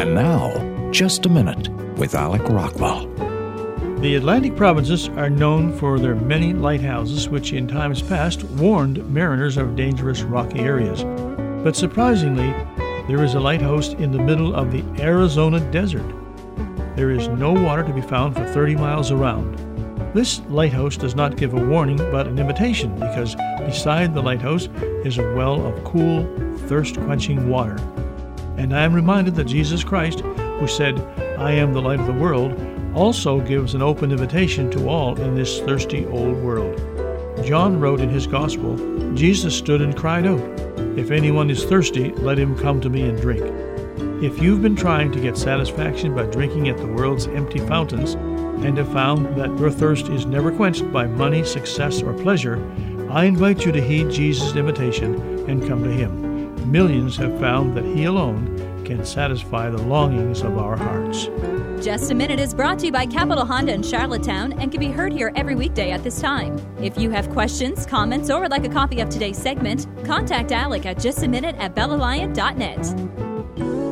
And now, Just a Minute with Alec Rockwell. The Atlantic provinces are known for their many lighthouses, which in times past warned mariners of dangerous rocky areas. But surprisingly, there is a lighthouse in the middle of the Arizona desert. There is no water to be found for 30 miles around. This lighthouse does not give a warning, but an invitation, because beside the lighthouse is a well of cool, thirst-quenching water. And I am reminded that Jesus Christ, who said, "I am the light of the world," also gives an open invitation to all in this thirsty old world. John wrote in his Gospel, "Jesus stood and cried out, 'If anyone is thirsty, let him come to me and drink.'" If you've been trying to get satisfaction by drinking at the world's empty fountains and have found that your thirst is never quenched by money, success, or pleasure, I invite you to heed Jesus' invitation and come to Him. Millions have found that He alone can satisfy the longings of our hearts. Just a Minute is brought to you by Capital Honda in Charlottetown and can be heard here every weekday at this time. If you have questions, comments, or would like a copy of today's segment, contact Alec at justaminute@bellalliant.net.